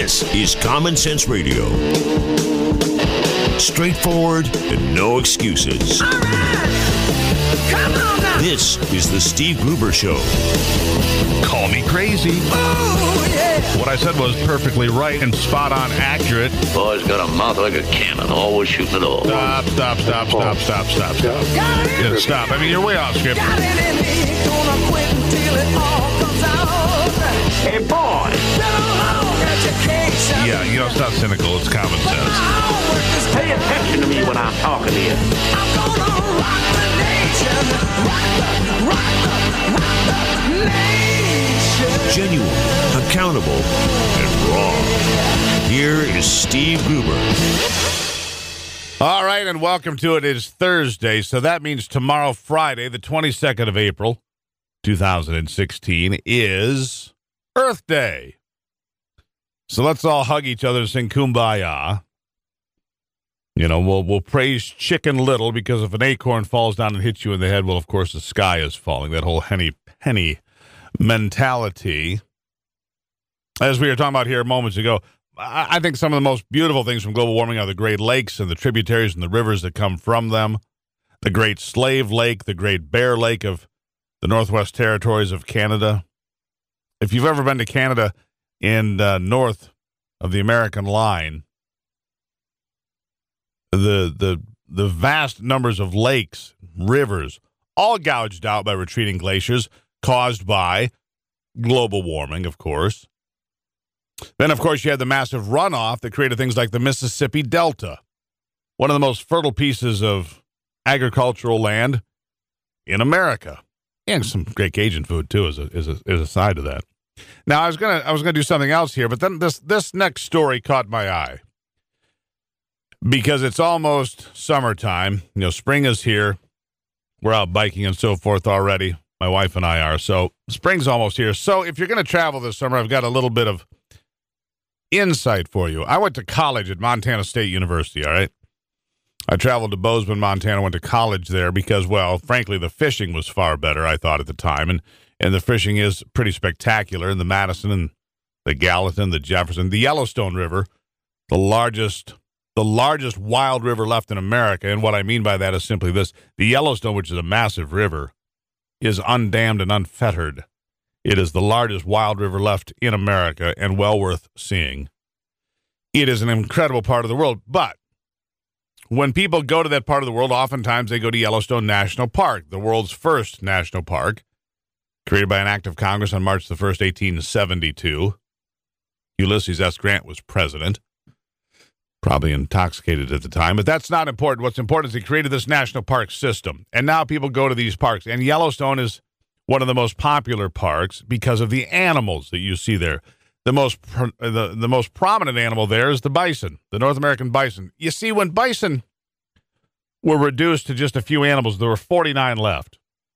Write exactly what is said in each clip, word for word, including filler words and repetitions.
This is Common Sense Radio. Straightforward and no excuses. All right. Come on now. This is the Steve Gruber Show. Call me crazy. Oh, yeah. What I said was perfectly right and spot on accurate. Boy's got a mouth like a cannon, always shooting it all. Stop, stop, stop, stop, stop, stop, stop. Got it in Yeah, stop. I mean, you're way off script. Got it in me. Gonna quit until it all comes out. Hey, boy. Been a long education. Yeah, you know, it's not cynical. It's common My sense. homework is Pay attention to me when I'm talking to you. I'm gonna rock the nation. Rock the, rock the, rock the nation. Genuine, accountable, and raw. Here is Steve Gruber. All right, and welcome to it. It is Thursday, so that means tomorrow, Friday, the twenty-second of April, two thousand sixteen, is Earth Day. So let's all hug each other and sing Kumbaya. You know, we'll we'll praise Chicken Little, because if an acorn falls down and hits you in the head, well, of course, the sky is falling. That whole henny penny mentality. As we were talking about here moments ago, I, I think some of the most beautiful things from global warming are the Great Lakes and the tributaries and the rivers that come from them. The Great Slave Lake, the Great Bear Lake of the Northwest Territories of Canada. If you've ever been to Canada and uh, north of the American line, the the the vast numbers of lakes, rivers, all gouged out by retreating glaciers caused by global warming, of course. Then, of course, you had the massive runoff that created things like the Mississippi Delta, one of the most fertile pieces of agricultural land in America, and some great Cajun food too, as a as a, as a side of that. Now, I was gonna I was gonna do something else here, but then this this next story caught my eye because it's almost summertime. You know, spring is here. We're out biking and so forth already. My wife and I are. So spring's almost here. So if you're going to travel this summer, I've got a little bit of insight for you. I went to college at Montana State University, all right? I traveled to Bozeman, Montana, went to college there because, well, frankly, the fishing was far better, I thought, at the time. And and the fishing is pretty spectacular in the Madison and the Gallatin, the Jefferson, the Yellowstone River, the largest the largest wild river left in America. And what I mean by that is simply this. The Yellowstone, which is a massive river, is undammed and unfettered. It is the largest wild river left in America and well worth seeing. It is an incredible part of the world. But when people go to that part of the world, oftentimes they go to Yellowstone National Park, the world's first national park, created by an act of Congress on March the first, eighteen seventy-two. Ulysses S. Grant was president, probably intoxicated at the time, but that's not important. What's important is they created this national park system, and now people go to these parks, and Yellowstone is one of the most popular parks because of the animals that you see there. The most pr- the, the most prominent animal there is the bison, the North American bison. You see, when bison were reduced to just a few animals, there were forty-nine left.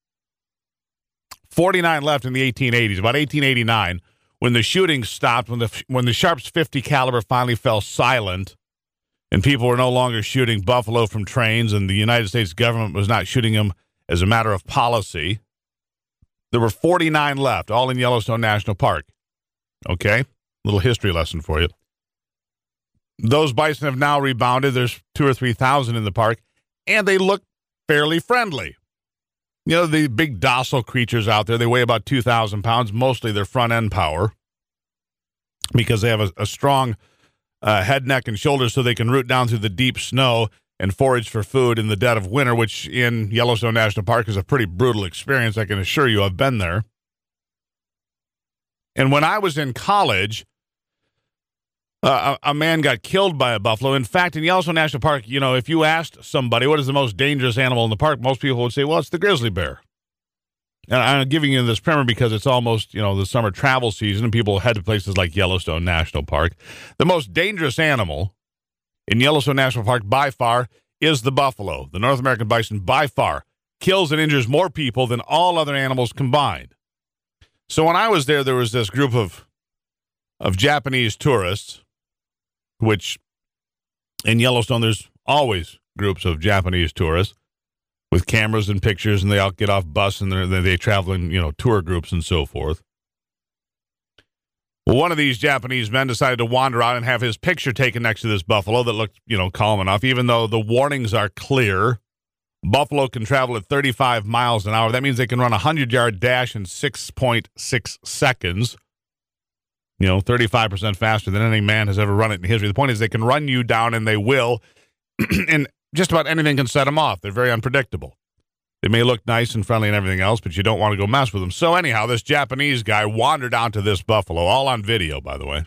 forty-nine left in the eighteen eighties, about eighteen eighty-nine, when the shooting stopped, when the when the Sharps fifty caliber finally fell silent, and people were no longer shooting buffalo from trains, and the United States government was not shooting them as a matter of policy. There were forty-nine left, all in Yellowstone National Park. Okay? Little history lesson for you. Those bison have now rebounded. There's two or three thousand in the park, and they look fairly friendly. You know, the big docile creatures out there, they weigh about two thousand pounds, mostly their front end power, because they have a, a strong uh, head, neck, and shoulders so they can root down through the deep snow and forage for food in the dead of winter, which in Yellowstone National Park is a pretty brutal experience. I can assure you, I've been there. And when I was in college, uh, a, a man got killed by a buffalo. In fact, in Yellowstone National Park, you know, if you asked somebody what is the most dangerous animal in the park, most people would say, well, it's the grizzly bear. And I'm giving you this primer because it's almost, you know, the summer travel season and people head to places like Yellowstone National Park. The most dangerous animal in Yellowstone National Park by far is the buffalo. The North American bison by far kills and injures more people than all other animals combined. So when I was there, there was this group of of Japanese tourists, which in Yellowstone, there's always groups of Japanese tourists with cameras and pictures, and they all get off bus and they they travel in, you know, tour groups and so forth. Well, one of these Japanese men decided to wander out and have his picture taken next to this buffalo that looked, you know, calm enough, even though the warnings are clear. Buffalo can travel at thirty-five miles an hour. That means they can run a hundred-yard dash in six point six seconds. You know, thirty-five percent faster than any man has ever run it in history. The point is they can run you down, and they will, and just about anything can set them off. They're very unpredictable. They may look nice and friendly and everything else, but you don't want to go mess with them. So anyhow, this Japanese guy wandered onto this buffalo, all on video, by the way,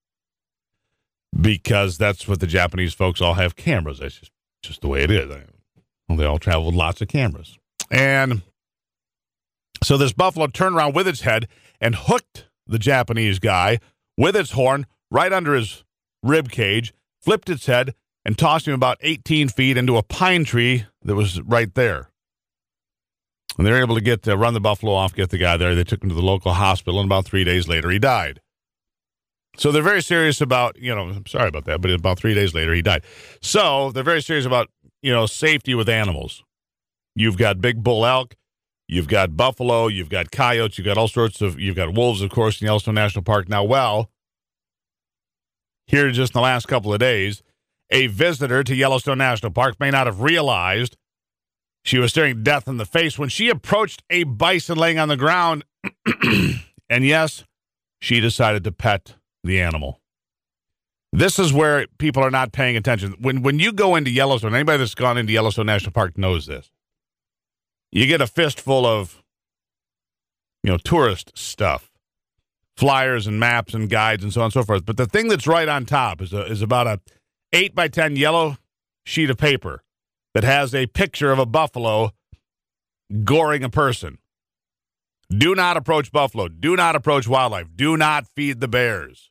because that's what the Japanese folks all have cameras. That's just, just the way it is. Well, they all travel with lots of cameras. And so this buffalo turned around with its head and hooked the Japanese guy with its horn right under his rib cage, flipped its head, and tossed him about eighteen feet into a pine tree that was right there. And they were able to get to run the buffalo off, get the guy there. They took him to the local hospital, and about three days later, he died. So they're very serious about, you know, I'm sorry about that, but about three days later, he died. So they're very serious about, you know, safety with animals. You've got big bull elk, you've got buffalo, you've got coyotes, you've got all sorts of, you've got wolves, of course, in Yellowstone National Park. Now, well, here just in the last couple of days, a visitor to Yellowstone National Park may not have realized she was staring death in the face when she approached a bison laying on the ground. And yes, she decided to pet the animal. This is where people are not paying attention. When when you go into Yellowstone, anybody that's gone into Yellowstone National Park knows this. You get a fistful of, you know, tourist stuff, flyers and maps and guides and so on and so forth. But the thing that's right on top is a, is about a eight by ten yellow sheet of paper that has a picture of a buffalo goring a person. Do not approach buffalo. Do not approach wildlife. Do not feed the bears.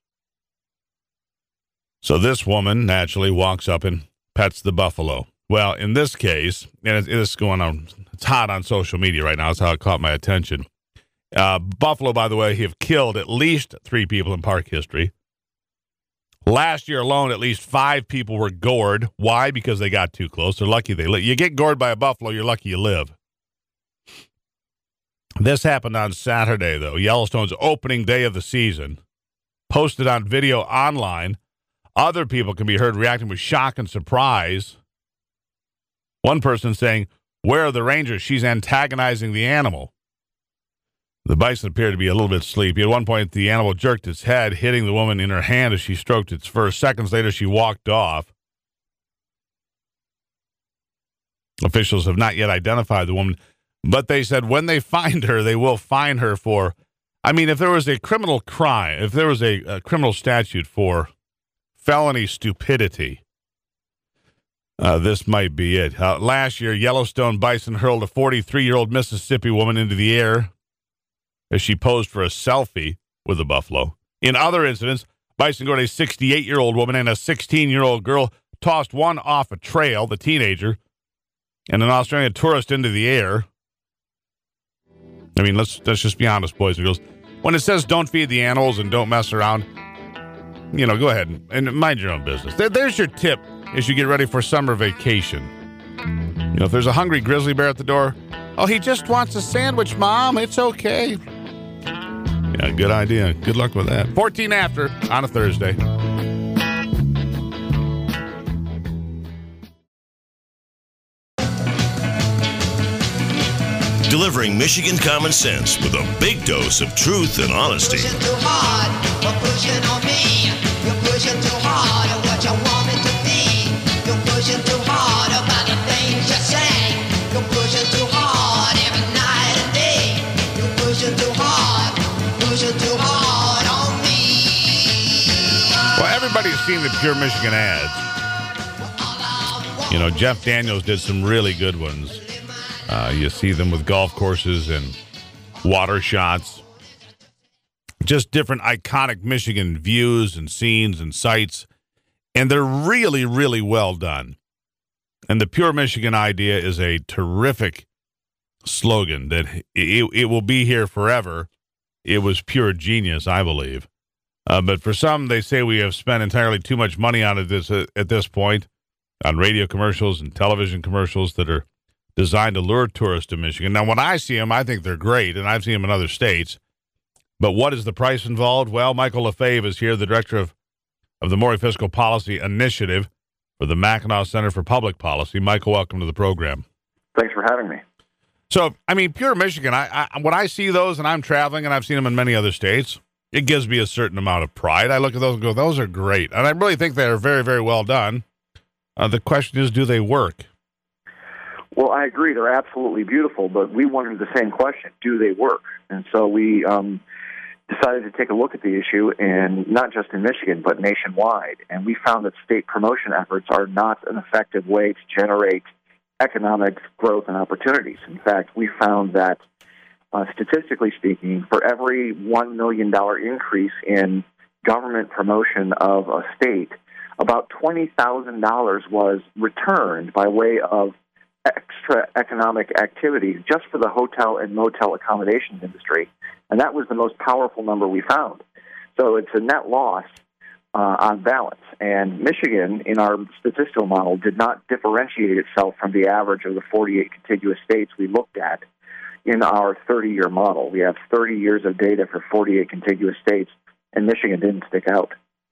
So this woman naturally walks up and pets the buffalo. Well, in this case, and it is going on, it's hot on social media right now. That's how it caught my attention. Uh, buffalo, by the way, have killed at least three people in park history. Last year alone, at least five people were gored. Why? Because they got too close. They're lucky they live. You get gored by a buffalo, you're lucky you live. This happened on Saturday, though, Yellowstone's opening day of the season. Posted on video online. Other people can be heard reacting with shock and surprise. One person saying, "Where are the rangers? She's antagonizing the animal." The bison appeared to be a little bit sleepy. At one point, the animal jerked its head, hitting the woman in her hand as she stroked its fur. Seconds later, she walked off. Officials have not yet identified the woman, but they said when they find her, they will fine her for, I mean, if there was a criminal crime, if there was a, a criminal statute for felony stupidity, uh, this might be it. Uh, last year, Yellowstone bison hurled a forty-three-year-old Mississippi woman into the air as she posed for a selfie with a buffalo. In other incidents, bison gored a sixty-eight-year-old woman and a sixteen-year-old girl, tossed one off a trail, the teenager, and an Australian tourist into the air. I mean, let's let's just be honest, boys and girls. When it says don't feed the animals and don't mess around, you know, go ahead and, and mind your own business. There, there's your tip as you get ready for summer vacation. You know, if there's a hungry grizzly bear at the door, "Oh, he just wants a sandwich, Mom. It's okay." Yeah, good idea. Good luck with that. fourteen after on a Thursday. Delivering Michigan common sense with a big dose of truth and honesty. Pushing too hard, or pushing on me. You're pushing too hard at what you want me to be. You're pushing too hard about the things you say. You're pushing too hard every night and day. You're pushing too hard, pushing too hard on me. Well, everybody's seen the Pure Michigan ads. You know, Jeff Daniels did some really good ones. Uh, you see them with golf courses and water shots. Just different iconic Michigan views and scenes and sights. And they're really, really well done. And the Pure Michigan idea is a terrific slogan that it, it will be here forever. It was pure genius, I believe. Uh, but for some, they say we have spent entirely too much money on it this, uh, at this point, on radio commercials and television commercials that are designed to lure tourists to Michigan. Now, when I see them, I think they're great, and I've seen them in other states. But what is the price involved? Well, Michael Lefebvre is here, the director of, of the Maury Fiscal Policy Initiative for the Mackinac Center for Public Policy. Michael, welcome to the program. Thanks for having me. So, I mean, Pure Michigan, I, I when I see those and I'm traveling, and I've seen them in many other states, it gives me a certain amount of pride. I look at those and go, those are great. And I really think they're very, very well done. Uh, the question is, do they work? Well, I agree. They're absolutely beautiful, but we wondered the same question. Do they work? And so we um, decided to take a look at the issue, and not just in Michigan, but nationwide. And we found that state promotion efforts are not an effective way to generate economic growth and opportunities. In fact, we found that, uh, statistically speaking, for every one million dollars increase in government promotion of a state, about twenty thousand dollars was returned by way of extra economic activities just for the hotel and motel accommodations industry. And that was the most powerful number we found. So it's a net loss uh, on balance. And Michigan, in our statistical model, did not differentiate itself from the average of the forty-eight contiguous states we looked at in our thirty-year model. We have thirty years of data for forty-eight contiguous states, and Michigan didn't stick out.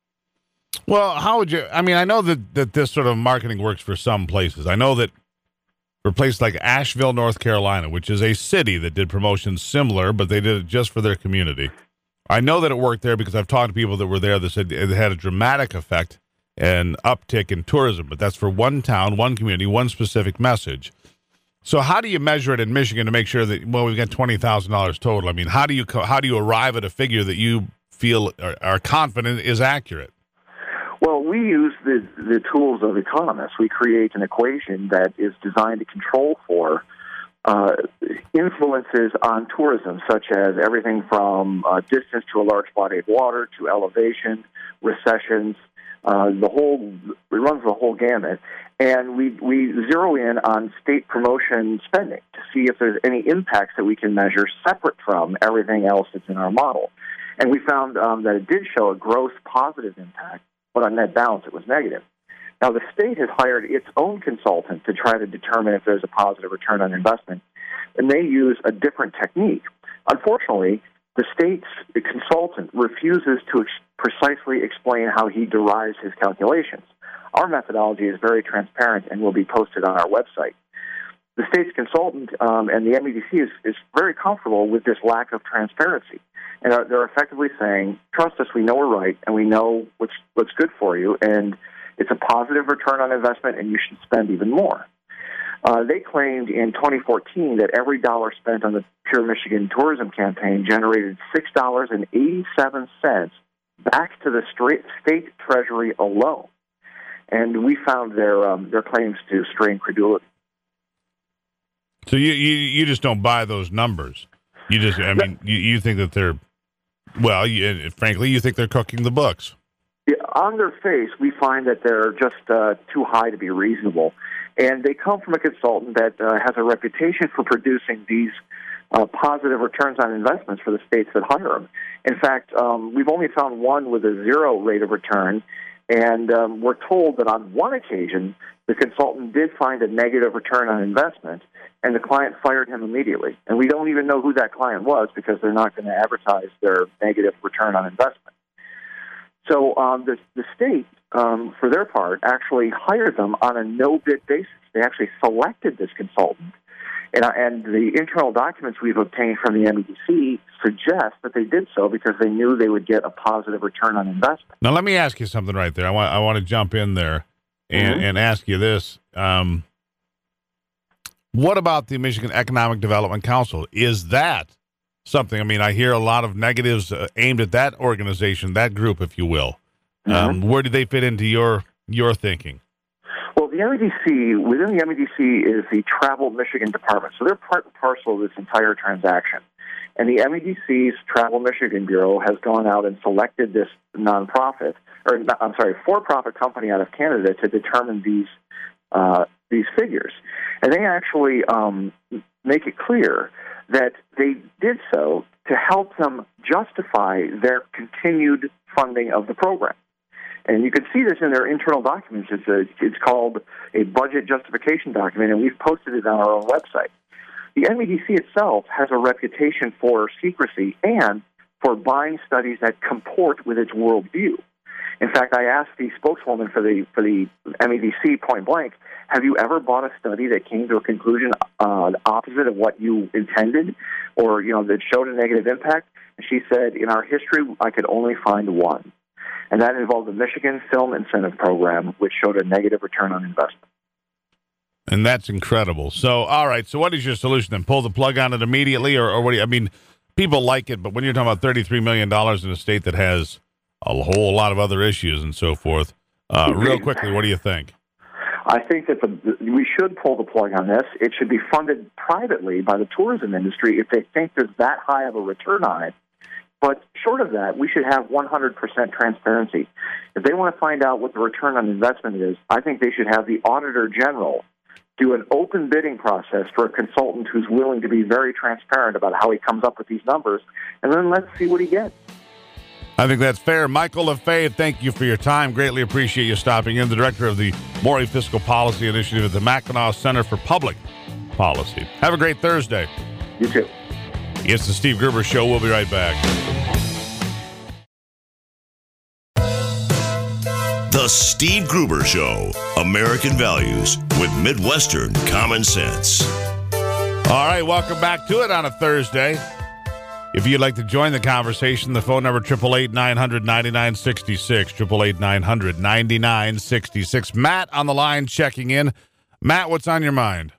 Well, how would you, I mean, I know that, that this sort of marketing works for some places. I know that for places like Asheville, North Carolina, which is a city that did promotions similar, but they did it just for their community. I know that it worked there because I've talked to people that were there that said it had a dramatic effect and uptick in tourism, but that's for one town, one community, one specific message. So how do you measure it in Michigan to make sure that, well, we've got twenty thousand dollars total? I mean, how do you how do you arrive at a figure that you feel are, are confident is accurate? Well, we use the, the tools of economists. We create an equation that is designed to control for uh, influences on tourism, such as everything from uh, distance to a large body of water to elevation, recessions, uh, the whole, it runs the whole gamut. And we, we zero in on state promotion spending to see if there's any impacts that we can measure separate from everything else that's in our model. And we found um, that it did show a gross positive impact, but on net balance, it was negative. Now, the state has hired its own consultant to try to determine if there's a positive return on investment, and they use a different technique. Unfortunately, the state's consultant refuses to ex- precisely explain how he derives his calculations. Our methodology is very transparent and will be posted on our website. The state's consultant um, and the M E D C is, is very comfortable with this lack of transparency. And they're effectively saying, trust us, we know we're right, and we know what's, what's good for you, and it's a positive return on investment, and you should spend even more. Uh, they claimed in twenty fourteen that every dollar spent on the Pure Michigan tourism campaign generated six dollars and eighty-seven cents back to the straight state treasury alone. And we found their um, their claims to strain credulity. So you, you, you just don't buy those numbers. You just, I mean, you, you think that they're, well, you, frankly, you think they're cooking the books. Yeah, on their face, we find that they're just uh, too high to be reasonable. And they come from a consultant that uh, has a reputation for producing these uh, positive returns on investments for the states that hire them. In fact, um, we've only found one with a zero rate of return, and um, we're told that on one occasion, the consultant did find a negative return on investment, and the client fired him immediately. And we don't even know who that client was because they're not going to advertise their negative return on investment. So um, the, the state, um, for their part, actually hired them on a no-bid basis. They actually selected this consultant. And, uh, and the internal documents we've obtained from the M E D C suggest that they did so because they knew they would get a positive return on investment. Now, let me ask you something right there. I want I want to jump in there and, Mm-hmm. and ask you this. Um, what about the Michigan Economic Development Council? Is that something? I mean, I hear a lot of negatives uh, aimed at that organization, that group, if you will. Mm-hmm. Um, where do they fit into your your thinking? Well, the M E D C, within the M E D C is the Travel Michigan Department. So they're part and parcel of this entire transaction. And the M E D C's Travel Michigan Bureau has gone out and selected this nonprofit, or I'm sorry, for-profit company out of Canada to determine these uh, these figures. And they actually um, make it clear that they did so to help them justify their continued funding of the program. And you can see this in their internal documents. It's, a, it's called a budget justification document, and we've posted it on our own website. The M E D C itself has a reputation for secrecy and for buying studies that comport with its worldview. In fact, I asked the spokeswoman for the for the M E D C point blank, have you ever bought a study that came to a conclusion uh, opposite of what you intended, or you know that showed a negative impact? And she said, in our history, I could only find one, and that involved the Michigan Film Incentive Program, which showed a negative return on investment. And that's incredible. So, all right. So, what is your solution then? Pull the plug on it immediately, or, or what do you? I mean, people like it, but when you're talking about thirty-three million dollars in a state that has a whole lot of other issues and so forth, uh, real quickly, what do you think? I think that the, we should pull the plug on this. It should be funded privately by the tourism industry if they think there's that high of a return on it. But short of that, we should have one hundred percent transparency. If they want to find out what the return on investment is, I think they should have the Auditor General do an open bidding process for a consultant who's willing to be very transparent about how he comes up with these numbers, and then let's see what he gets. I think that's fair. Michael LaFave, thank you for your time. Greatly appreciate you stopping in. The director of the Morey Fiscal Policy Initiative at the Mackinac Center for Public Policy. Have a great Thursday. You too. It's the Steve Gruber Show. We'll be right back. The Steve Gruber Show. American values with Midwestern common sense. All right, welcome back to it on a Thursday. If you'd like to join the conversation, the phone number, eight eight eight, nine hundred, ninety-nine sixty-six, eight eight eight, nine hundred, ninety-nine sixty-six. Matt on the line checking in. Matt, what's on your mind?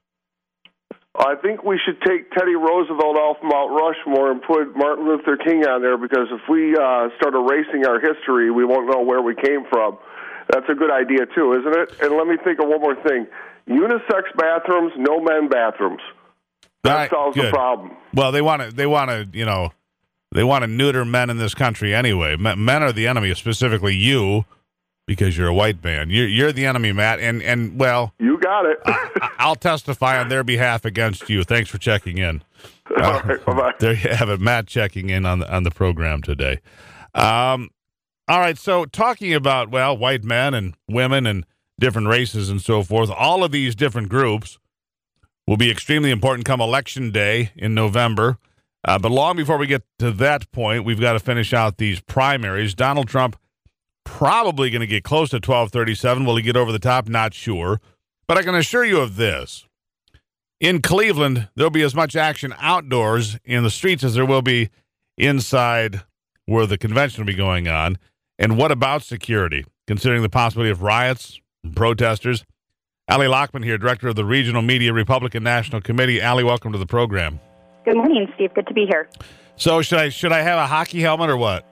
I think we should take Teddy Roosevelt off Mount Rushmore and put Martin Luther King on there, because if we uh, start erasing our history, we won't know where we came from. That's a good idea, too, isn't it? And let me think of one more thing. Unisex bathrooms, no men bathrooms. That right, solves good. the problem. Well, they want to, they want to, you know, they want to neuter men in this country anyway. Men are the enemy, specifically you, because you're a white man. You're, you're the enemy, Matt. And, and well, you got it. I, I'll testify on their behalf against you. Thanks for checking in. All Uh, right, bye-bye. There you have it, Matt checking in on the, on the program today. Um, all right, so talking about, well, white men and women and different races and so forth, all of these different groups will be extremely important come Election Day in November. Uh, but long before we get to that point, we've got to finish out these primaries. Donald Trump probably going to get close to twelve thirty-seven. Will he get over the top? Not sure. But I can assure you of this. In Cleveland, there'll be as much action outdoors in the streets as there will be inside where the convention will be going on. And what about security, considering the possibility of riots and protesters? Allie Lockman here, director of the Regional Media Republican National Committee. Allie, welcome to the program. Good morning, Steve. Good to be here. So should I should I have a hockey helmet or what?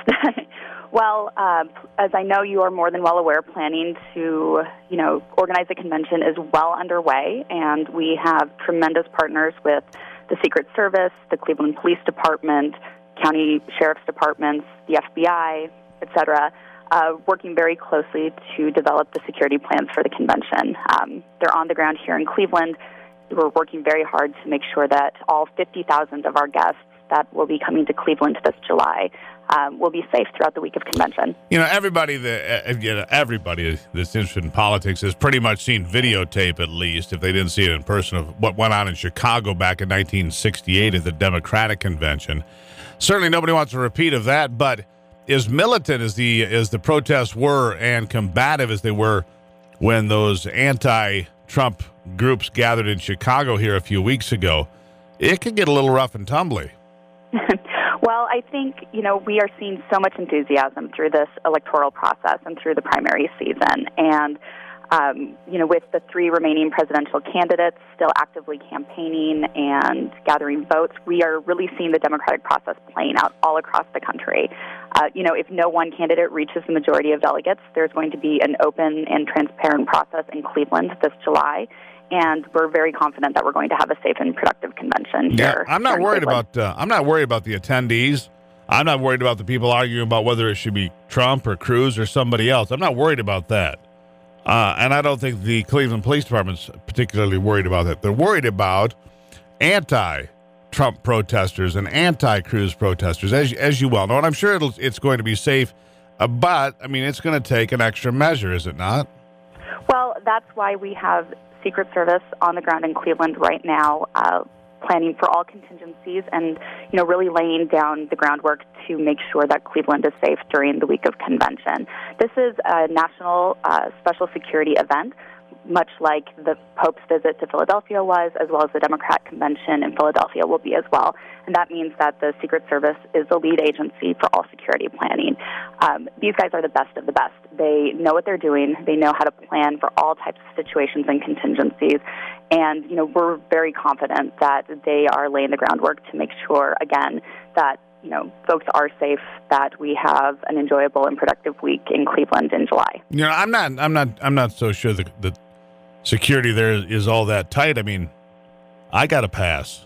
Well, uh, as I know you are more than well aware, planning to, you know, organize a convention is well underway, and we have tremendous partners with the Secret Service, the Cleveland Police Department, county sheriff's departments, the F B I, et cetera, uh, working very closely to develop the security plans for the convention. Um, they're on the ground here in Cleveland. We're working very hard to make sure that all fifty thousand of our guests that will be coming to Cleveland this July um, will be safe throughout the week of convention. You know, everybody that uh, you know, everybody that's interested in politics has pretty much seen videotape, at least, if they didn't see it in person, of what went on in Chicago back in nineteen sixty-eight at the Democratic Convention. Certainly nobody wants a repeat of that, but as militant as the as the protests were and combative as they were when those anti-Trump groups gathered in Chicago here a few weeks ago, it could get a little rough and tumbly. Well, I think, you know, we are seeing so much enthusiasm through this electoral process and through the primary season. And, um, you know, with the three remaining presidential candidates still actively campaigning and gathering votes, we are really seeing the democratic process playing out all across the country. Uh, you know, if no one candidate reaches the majority of delegates, there's going to be an open and transparent process in Cleveland this July. And we're very confident that we're going to have a safe and productive convention here. Yeah, I'm not here in worried Cleveland. about. Uh, I'm not worried about the attendees. I'm not worried about the people arguing about whether it should be Trump or Cruz or somebody else. I'm not worried about that. Uh, and I don't think the Cleveland Police Department's particularly worried about that. They're worried about anti-Trump protesters and anti-Cruz protesters, as as you well know. And I'm sure it'll, it's going to be safe, uh, but I mean, it's going to take an extra measure, is it not? Well, that's why we have Secret Service on the ground in Cleveland right now, uh, planning for all contingencies and, you know, really laying down the groundwork to make sure that Cleveland is safe during the week of convention. This is a national uh, special security event, much like the Pope's visit to Philadelphia was, as well as the Democrat convention in Philadelphia will be as well. And that means that the Secret Service is the lead agency for all security planning. Um, these guys are the best of the best. They know what they're doing. They know how to plan for all types of situations and contingencies. And, you know, we're very confident that they are laying the groundwork to make sure, again, that you know, folks are safe, that we have an enjoyable and productive week in Cleveland in July. You know, I'm not, I'm not, I'm not so sure that the security there is all that tight. I mean, I got a pass.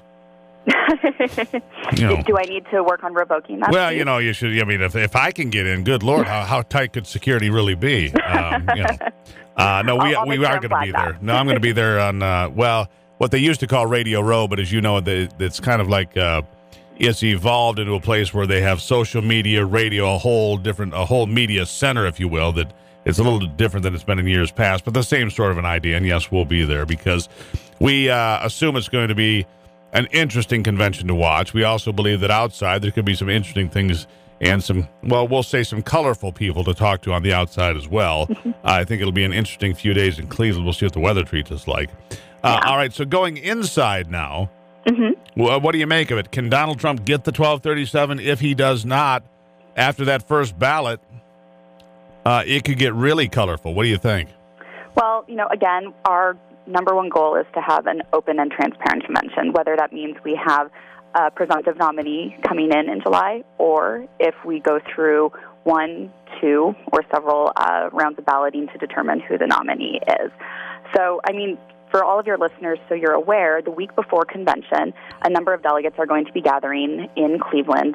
You know. Do I need to work on revoking that? Well, please? you know, you should. I mean, if if I can get in, good Lord, how, how tight could security really be? Um, you know, uh, no, we I'll, I'll we make are sure going to I'm be flagged there. up. No, I'm going to be there on uh, well, what they used to call Radio Row, but as you know, the, it's kind of like. Uh, It's evolved into a place where they have social media, radio, a whole different, a whole media center, if you will, that it's a little different than it's been in years past, but the same sort of an idea. And yes, we'll be there because we uh, assume it's going to be an interesting convention to watch. We also believe that outside there could be some interesting things and some, well, we'll say some colorful people to talk to on the outside as well. uh, I think it'll be an interesting few days in Cleveland. We'll see what the weather treats us like. Uh, Yeah. All right. So going inside now. Mm-hmm. Well, what do you make of it? Can Donald Trump get the twelve thirty-seven? If he does not, after that first ballot, uh, it could get really colorful. What do you think? Well, you know, again, our number one goal is to have an open and transparent convention, whether that means we have a presumptive nominee coming in in July, or if we go through one, two, or several uh, rounds of balloting to determine who the nominee is. So, I mean, for all of your listeners, so you're aware, the week before convention, a number of delegates are going to be gathering in Cleveland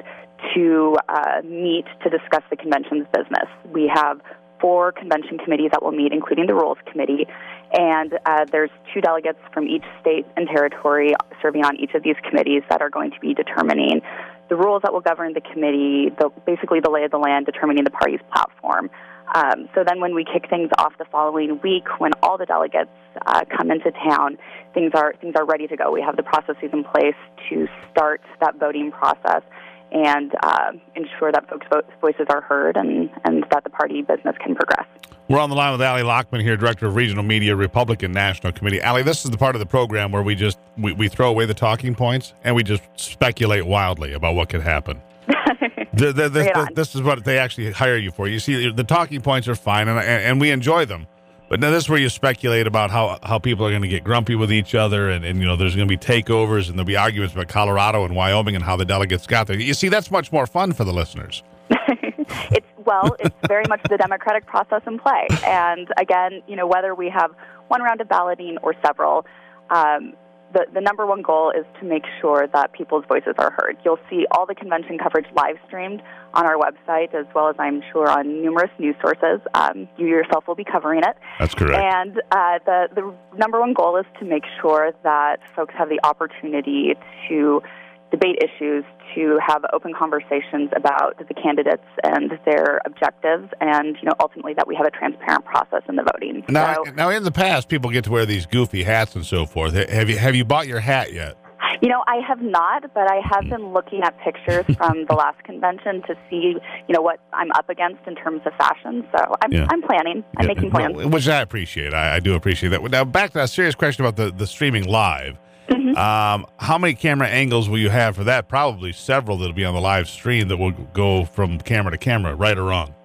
to uh, meet to discuss the convention's business. We have four convention committees that will meet, including the Rules Committee, and uh, there's two delegates from each state and territory serving on each of these committees that are going to be determining the rules that will govern the committee, the, basically the lay of the land, determining the party's platform. Um, so then when we kick things off the following week, when all the delegates uh, come into town, things are things are ready to go. We have the processes in place to start that voting process and uh, ensure that folks' vo- voices are heard and, and that the party business can progress. We're on the line with Allie Lockman here, Director of Regional Media, Republican National Committee. Allie, this is the part of the program where we just we, we throw away the talking points and we just speculate wildly about what could happen. The, the, the, the, this is what they actually hire you for. You see, the talking points are fine, and, and, and we enjoy them. But now this is where you speculate about how, how people are going to get grumpy with each other, and, and you know there's going to be takeovers, and there'll be arguments about Colorado and Wyoming and how the delegates got there. You see, that's much more fun for the listeners. It's well, it's very much the democratic process in play. And again, you know, whether we have one round of balloting or several, um, The, the number one goal is to make sure that people's voices are heard. You'll see all the convention coverage live streamed on our website, as well as I'm sure on numerous news sources. Um, you yourself will be covering it. That's correct. And uh, the, the number one goal is to make sure that folks have the opportunity to debate issues, to have open conversations about the candidates and their objectives, and you know ultimately that we have a transparent process in the voting. Now, so, now in the past, people get to wear these goofy hats and so forth. Have you have you bought your hat yet? You know, I have not, but I have been looking at pictures from the last convention to see, you know, what I'm up against in terms of fashion. So I'm, Yeah. I'm planning. I'm Yeah, making plans. well, which I appreciate. I, I do appreciate that. Now, back to that serious question about the, the streaming live. Mm-hmm. Um, how many camera angles will you have for that? Probably several that'll be on the live stream that will go from camera to camera, right or wrong?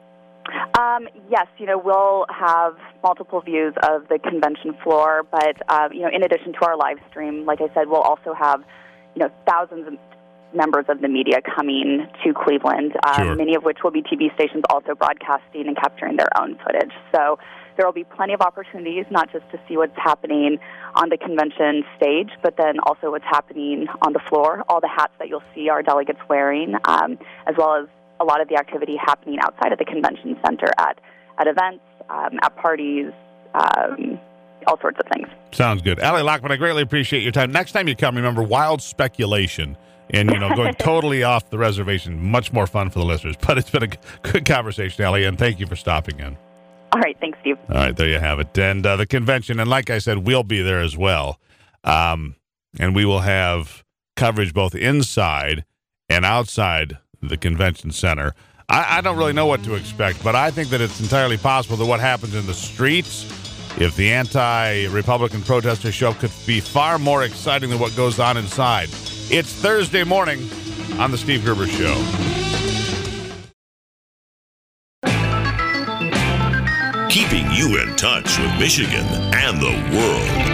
Um, yes, you know, we'll have multiple views of the convention floor, but, uh, you know, in addition to our live stream, like I said, we'll also have, you know, thousands of members of the media coming to Cleveland, um, Sure. many of which will be T V stations also broadcasting and capturing their own footage. So there will be plenty of opportunities, not just to see what's happening on the convention stage, but then also what's happening on the floor, all the hats that you'll see our delegates wearing, um, as well as a lot of the activity happening outside of the convention center at, at events, um, at parties, um, all sorts of things. Sounds good. Allie Lockman, I greatly appreciate your time. Next time you come, remember, wild speculation and, you know, going totally off the reservation. Much more fun for the listeners. But it's been a good conversation, Allie, and thank you for stopping in. All right. Thanks, Steve. All right, there you have it. And uh, the convention, and like I said, we'll be there as well. Um, and we will have coverage both inside and outside the convention center. I, I don't really know what to expect, but I think that it's entirely possible that what happens in the streets, if the anti-Republican protesters show up, could be far more exciting than what goes on inside. It's Thursday morning on the Steve Gruber Show. Keeping you in touch with Michigan and the world.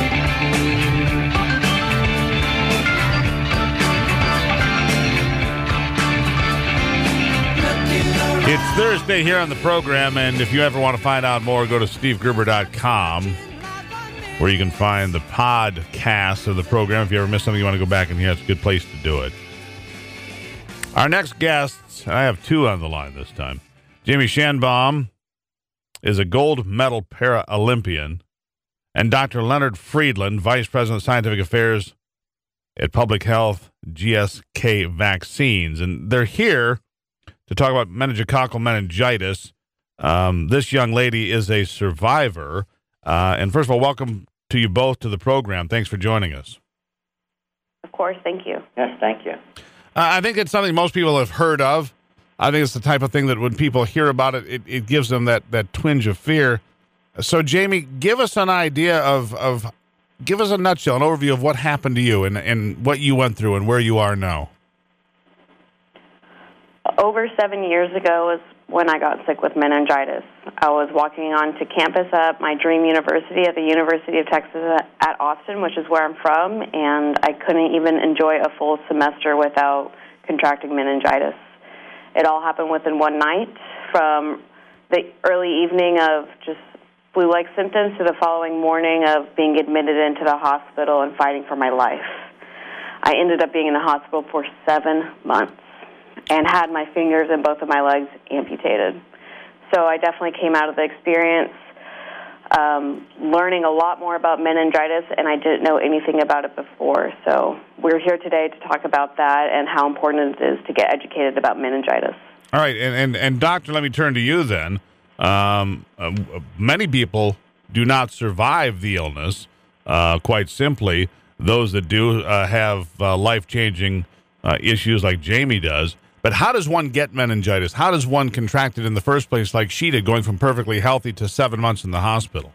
It's Thursday here on the program, and if you ever want to find out more, go to steve gruber dot com, where you can find the podcast of the program. If you ever miss something you want to go back and hear, it's a good place to do it. Our next guests, I have two on the line this time. Jamie Shanbaum is a gold medal para-Olympian, and Doctor Leonard Friedland, Vice President of Scientific Affairs at Public Health G S K Vaccines. And they're here to talk about meningococcal meningitis. Um, this young lady is a survivor. Uh, and first of all, welcome to you both to the program. Thanks for joining us. Of course, thank you. Yes, thank you. Uh, I think it's something most people have heard of. I think it's the type of thing that when people hear about it, it, it gives them that, that twinge of fear. So, Jamie, give us an idea of, of give us a nutshell, an overview of what happened to you and, and what you went through and where you are now. Over seven years ago was when I got sick with meningitis. I was walking onto campus at my dream university at the University of Texas at Austin, which is where I'm from, and I couldn't even enjoy a full semester without contracting meningitis. It all happened within one night, from the early evening of just flu-like symptoms to the following morning of being admitted into the hospital and fighting for my life. I ended up being in the hospital for seven months. And had my fingers and both of my legs amputated. So I definitely came out of the experience um, learning a lot more about meningitis, and I didn't know anything about it before. So we're here today to talk about that and how important it is to get educated about meningitis. All right, and, and, and Doctor, let me turn to you then. Um, uh, many people do not survive the illness. Uh, quite simply, those that do uh, have uh, life-changing uh, issues like Jamie does. But how does one get meningitis? How does one contract it in the first place like she did, going from perfectly healthy to seven months in the hospital?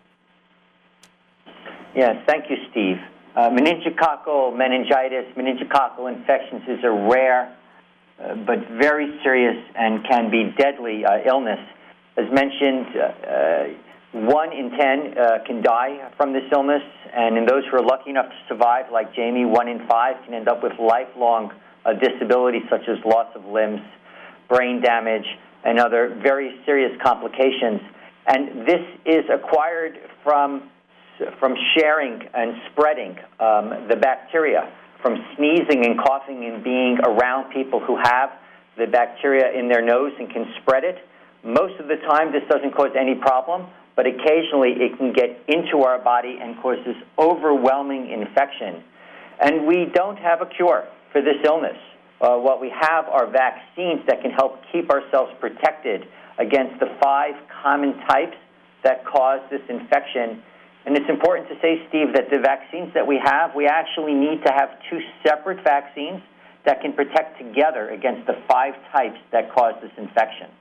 Yes, thank you, Steve. Uh, meningococcal meningitis, meningococcal infections is a rare uh, but very serious and can be deadly uh, illness. As mentioned, uh, uh, one in ten uh, can die from this illness, and in those who are lucky enough to survive, like Jamie, one in five can end up with lifelong Uh, disabilities such as loss of limbs, brain damage, and other very serious complications. And this is acquired from from sharing and spreading um, the bacteria, from sneezing and coughing and being around people who have the bacteria in their nose and can spread it. Most of the time, this doesn't cause any problem, but occasionally it can get into our body and causes overwhelming infection. And we don't have a cure for this illness. Uh, what we have are vaccines that can help keep ourselves protected against the five common types that cause this infection. And it's important to say, Steve, that the vaccines that we have, we actually need to have two separate vaccines that can protect together against the five types that cause this infection.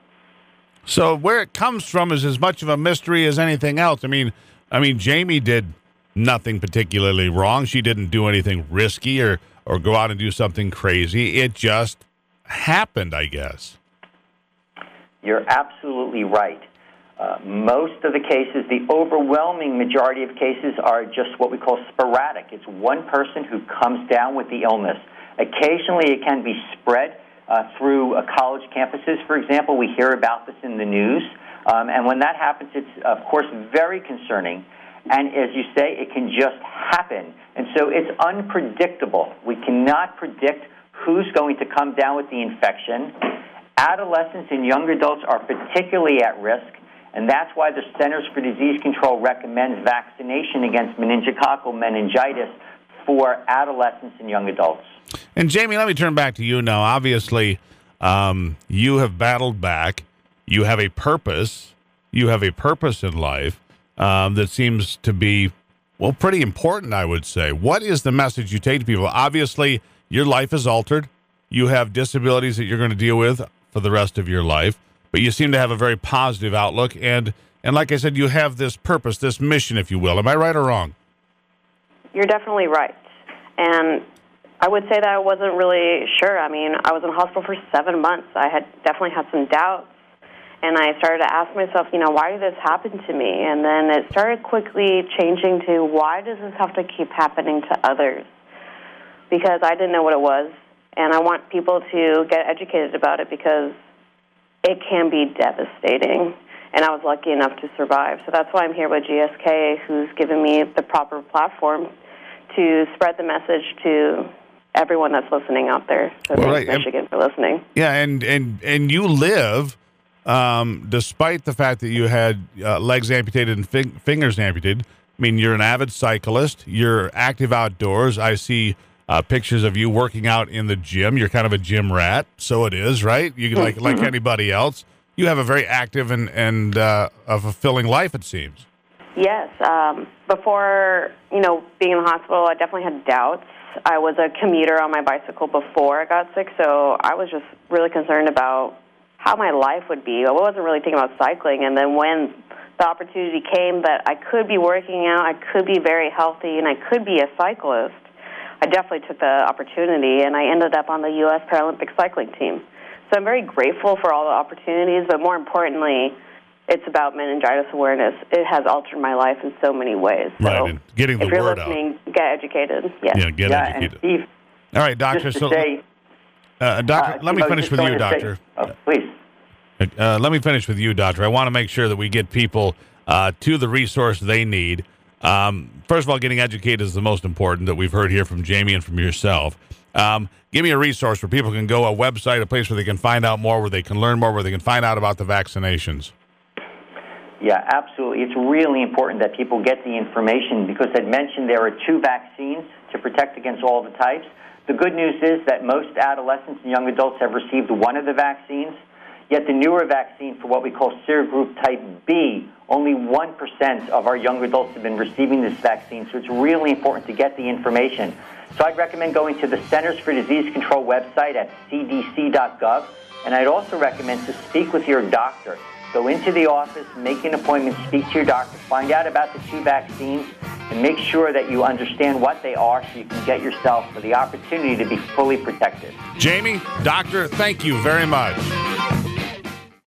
So where it comes from is as much of a mystery as anything else. I mean, I mean, Jamie did nothing particularly wrong. She didn't do anything risky or or go out and do something crazy. It just happened, I guess. You're absolutely right. Uh, most of the cases, the overwhelming majority of cases, are just what we call sporadic. It's one person who comes down with the illness. Occasionally it can be spread uh, through uh, college campuses, for example. We hear about this in the news. Um, and when that happens, it's, of course, very concerning. And as you say, it can just happen. And so it's unpredictable. We cannot predict who's going to come down with the infection. Adolescents and young adults are particularly at risk, and that's why the Centers for Disease Control recommends vaccination against meningococcal meningitis for adolescents and young adults. And Jamie, let me turn back to you now. Obviously, um, you have battled back. You have a purpose. You have a purpose in life. Um, that seems to be, well, pretty important, I would say. What is the message you take to people? Obviously, your life is altered. You have disabilities that you're going to deal with for the rest of your life, but you seem to have a very positive outlook. And, and like I said, you have this purpose, this mission, if you will. Am I right or wrong? You're definitely right. And I would say that I wasn't really sure. I mean, I was in hospital for seven months. I had definitely had some doubts. And I started to ask myself, you know, why did this happen to me? And then it started quickly changing to, why does this have to keep happening to others? Because I didn't know what it was. And I want people to get educated about it because it can be devastating. And I was lucky enough to survive. So that's why I'm here with G S K, who's given me the proper platform to spread the message to everyone that's listening out there. So Well, thanks, right. Michigan, for listening. Yeah, and, and, and you live, um, despite the fact that you had uh, legs amputated and fing- fingers amputated. I mean, you're an avid cyclist. You're active outdoors. I see uh, pictures of you working out in the gym. You're kind of a gym rat, so it is, right? You like like anybody else. You have a very active and, and uh, a fulfilling life, it seems. Yes. Um, before, you know, being in the hospital, I definitely had doubts. I was a commuter on my bicycle before I got sick, so I was just really concerned about how my life would be. I wasn't really thinking about cycling, and then when the opportunity came that I could be working out, I could be very healthy, and I could be a cyclist, I definitely took the opportunity, and I ended up on the U S Paralympic cycling team. So I'm very grateful for all the opportunities, but more importantly, it's about meningitis awareness. It has altered my life in so many ways. So Right, and getting the if you're word out. listening, get educated. Yes. Yeah, get yeah, educated. and Steve, All right, doctor. just to So, say, uh, doctor, uh, let me I was finish just with going you, to say- doctor. oh, please. Uh, let me finish with you, doctor. I want to make sure that we get people uh, to the resource they need. Um, first of all, getting educated is the most important that we've heard here from Jamie and from yourself. Um, give me a resource where people can go, a website, a place where they can find out more, where they can learn more, where they can find out about the vaccinations. Yeah, absolutely. It's really important that people get the information because I'd mentioned there are two vaccines to protect against all the types. The good news is that most adolescents and young adults have received one of the vaccines, yet the newer vaccine for what we call serogroup type B, only one percent of our young adults have been receiving this vaccine, so it's really important to get the information. So I'd recommend going to the Centers for Disease Control website at c d c dot gov, and I'd also recommend to speak with your doctor. Go into the office, make an appointment, speak to your doctor, find out about the two vaccines, and make sure that you understand what they are so you can get yourself for the opportunity to be fully protected. Jamie, doctor, thank you very much.